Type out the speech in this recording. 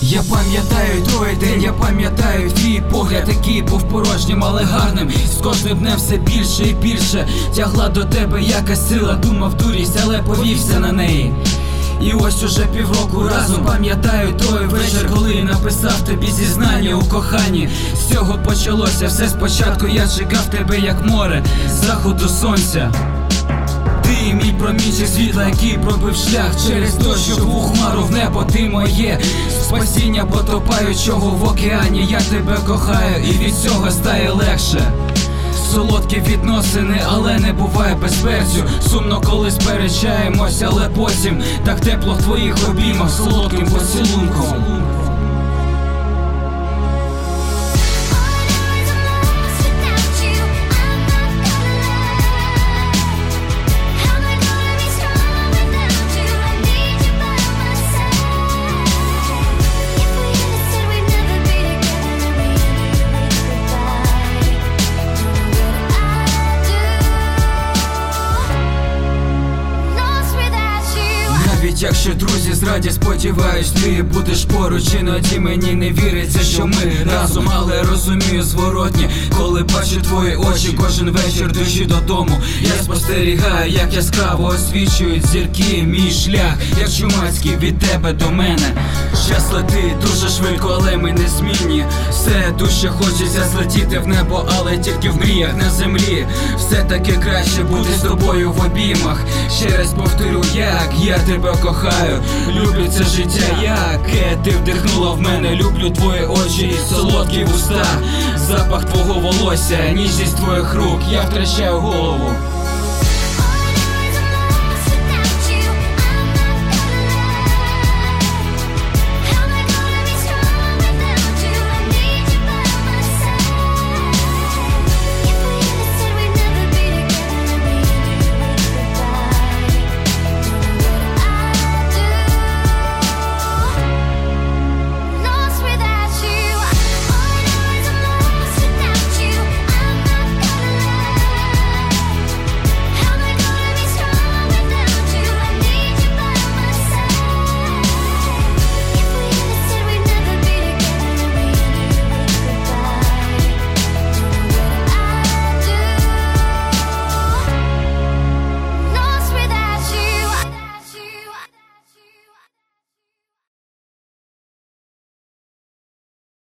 Я пам'ятаю той день, я пам'ятаю твій погляд, який був порожнім, але гарним. З кожним днем все більше і більше тягла до тебе якась сила. Думав дурість, але повівся на неї. І ось уже півроку разом пам'ятаю той вечір, коли написав тобі зізнання у коханні. З цього почалося все спочатку, я чекав тебе як море з заходу сонця. Ти мій промінчик світла, який пробив шлях через дощову хмару в небо. Ти моє спасіння потопаючого в океані. Я тебе кохаю і від цього стає легше. Солодкі відносини, але не буває без перцю. Сумно, коли сперечаємось, але потім так тепло в твоїх обіймах солодким поцілунком. Навіть якщо друзі зрадять, сподіваюсь, ти будеш поруч. Іноді мені не віриться, що ми разом, але розумію зворотні, коли бачу твої очі кожен вечір душі додому. Я спостерігаю, як яскраво освічують зірки мій шлях, як чумацький від тебе до мене. Час летить дуже швидко, але ми не змінні. Все дужче хочеться злетіти в небо, але тільки в мріях на землі. Все таки краще бути з тобою в обіймах. Ще раз повторю, як я тебе кохаю. Люблю це життя, яке ти вдихнула в мене. Люблю твої очі, солодкі вуста, запах твого волосся, ніжність твоїх рук. Я втрачаю голову.